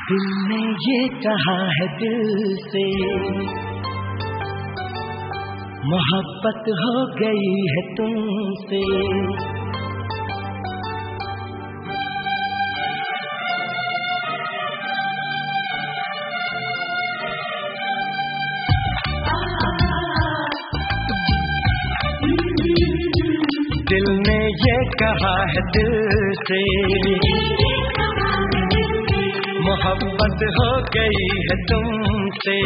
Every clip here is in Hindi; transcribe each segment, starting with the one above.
दिल ने ये कहा है दिल से, मोहब्बत हो गई है तुमसे। दिल ने ये कहा है दिल से, मोहब्बत हो गई है तुमसे।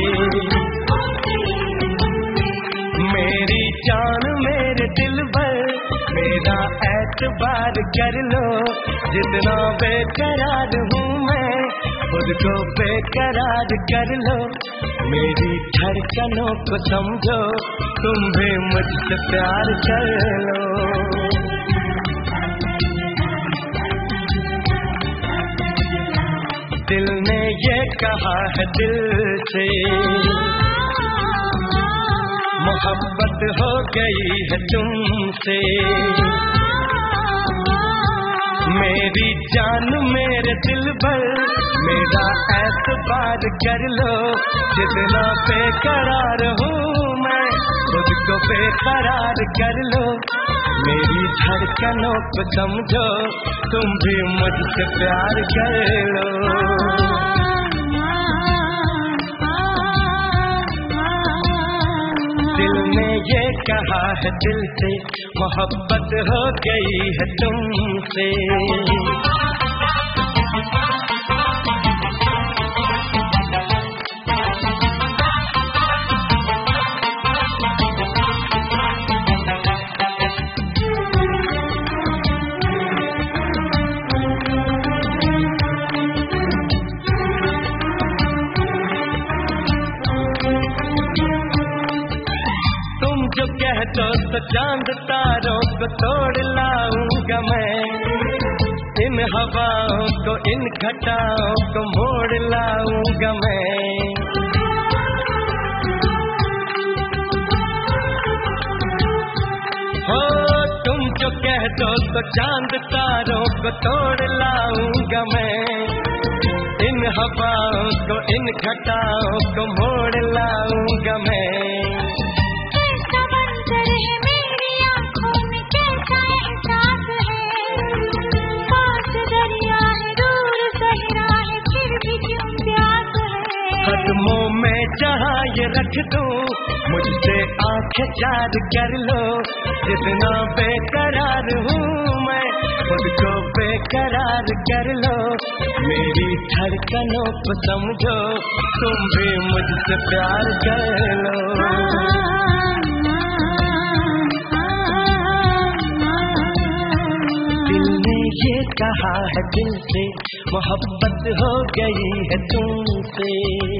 मेरी जान मेरे दिल भर, मेरा एतबार कर लो। जितना बेकरार हूँ मैं, खुद को बेकरार कर लो। मेरी धड़कनों को समझो, तुम भी मुझसे प्यार कर लो। दिल ने ये कहा है दिल से, मोहब्बत हो गई है तुमसे। मेरी जान मेरे दिल भर, मेरा एतबार कर लो। जितना बेकरार हूँ मैं, खुद को बेकरार कर लो। मेरी धड़कनों को समझो, तुम भी मुझसे प्यार कर लो। दिल ने ये कहा है दिल से, मोहब्बत हो गई है तुमसे। जो कह दो तो चांद तारों को तोड़ लाऊंगा मैं। इन हवाओं को, इन घटाओं को मोड़ लाऊंगा मैं। हो तुम जो कह दो तो चांद तारों को तोड़ लाऊंगा मैं। इन हवाओं को, इन घटाओं को मोड़ लाऊंगा मैं। कदमों में जहाँ ये रख दूं, मुझसे आंखें चार कर लो। जितना बेकरार हूँ मैं, खुद को बेकरार कर लो। मेरी धड़कनों को समझो, तुम भी मुझसे प्यार कर लो। दिल ने ये कहा है दिल से, मोहब्बत हो गई है तुमसे।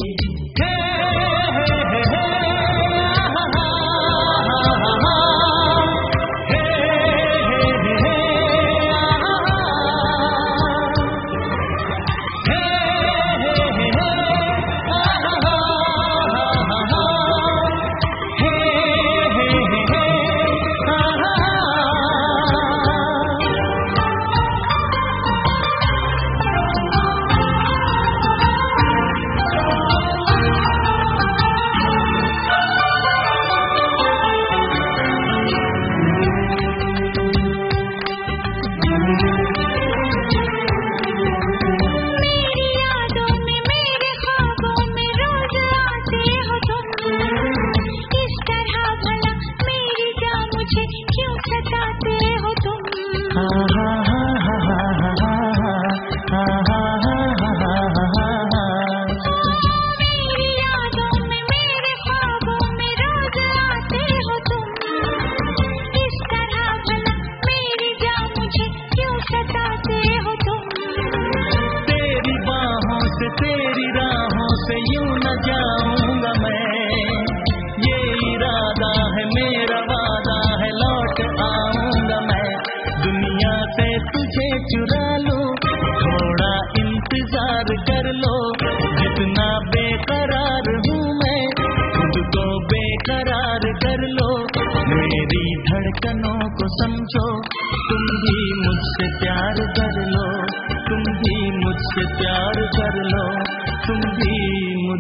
तेरी राहों से यूं न जाऊंगा मैं। ये इरादा है मेरा, वादा है, लौट आऊंगा मैं। दुनिया से तुझे चुरा लूं, थोड़ा इंतजार कर लो। जितना बेकरार हूँ मैं, खुद को बेकरार कर लो। मेरी धड़कनों को समझो, तुम भी मुझसे प्यार कर लो। तुम भी मुझसे प्यार कर लो।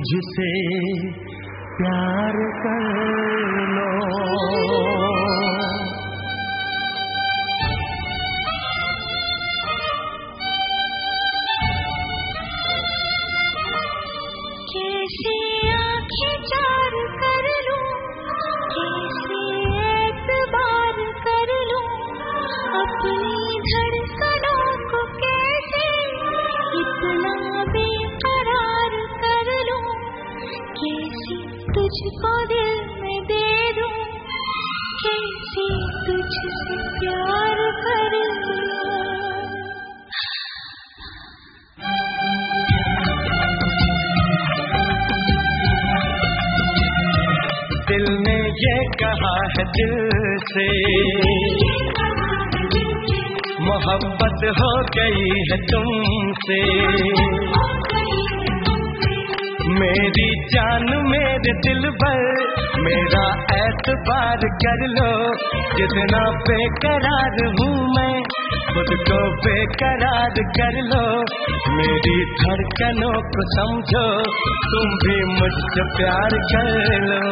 मुझसे प्यार कर लो। कैसे आँखें चार कर लूं, कैसे एतबार कर लूं, अपनी धड़कनों को कैसे इतना बेकरार कर लूं, कैसे तुझको दिल में दे दूं, कैसे तुझसे प्यार कर लूं। दिल ने ये कहा है दिल से, मोहब्बत हो गई है तुमसे। मेरी जान मेरे दिल भर मेरा एतबार कर लो, जितना बेकरार हूँ मैं खुद को बेकरार कर लो। मेरी धड़कनों को समझो, तुम भी मुझसे प्यार कर लो।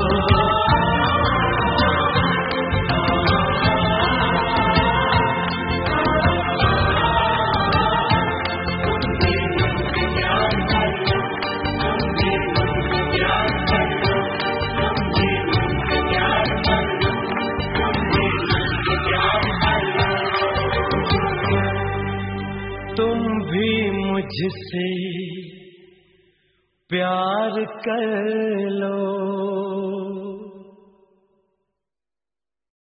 तुम भी मुझसे प्यार कर लो।